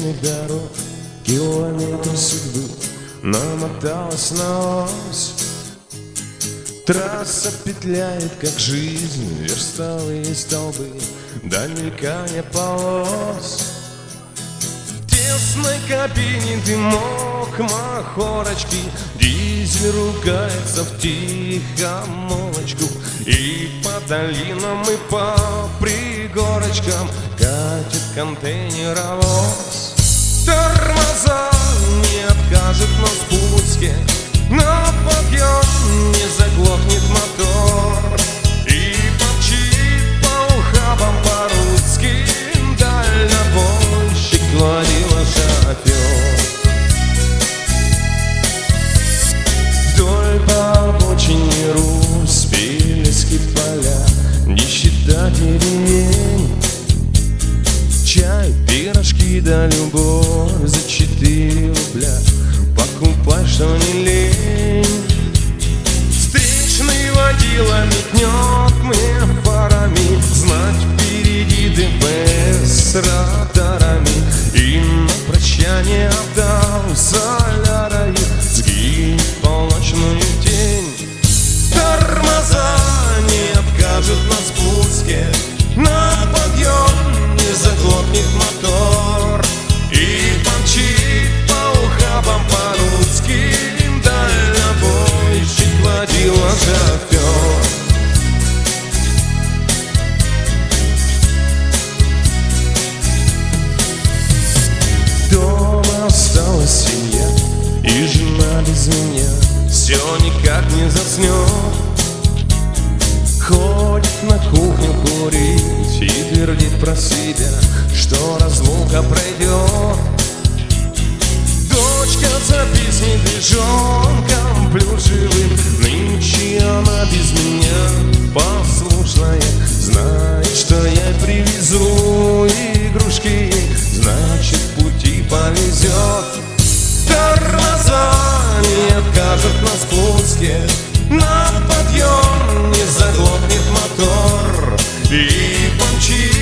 встречных дорог, километр судьбы намоталась на ось. Трасса петляет, как жизнь, верстовые столбы до мелькания полос. В тесной кабине дымок махорочки, дизель ругается в тихомолочку. И по долинам, и по пригорочкам катит контейнеровоз. Тормоза не откажет на спуске, на подъем не заглохнет мотор. И помчит по ухабам по-русски дальнобойщик, гладила шофер. Вдоль по обочине Русь, Пелески поля, нищета деревень. Чай, пирожки да любовь за 4 рубля, покупай, что не лень. Встречный водила метнет мне фарами, знать впереди ДПС с радарами. И на прощание отдал солярой, сгинь в полночную тень. Тормоза не откажут на спуске, на подъем не заглохнет мотор. И помчит по ухабам по-русски дальнобойщик, водила шофер. Дома осталась семья и жена без меня, все никак не заснет. Ходит на кухню курить и твердит про себя, что разлука пройдет. Дочка за песней-движонком плюшевым, нынче она без меня послушная. Знает, что я привезу игрушки ей, значит, пути повезет. Тормоза не откажут на спуске, на подъем не заглохнет мотор. И помчит